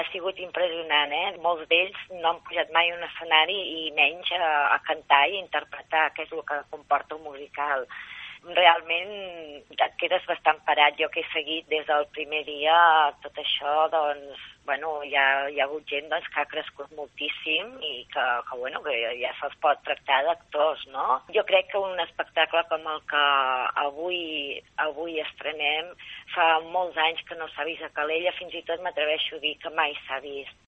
Ha sigut impressionant, Molts d'ells no han pujat mai a un escenari i menys a cantar i interpretar, que és el que comporta un musical. Realment et quedes bastant parat. Jo que he seguit des del primer dia tot això, doncs, hi ha hagut gent que ha crescut moltíssim i que ja se'ls pot tractar d'actors, no? Jo crec que un espectacle com el que avui estrenem fa molts anys que no s'ha vist a Calella, fins i tot m'atreveixo a dir que mai s'ha vist.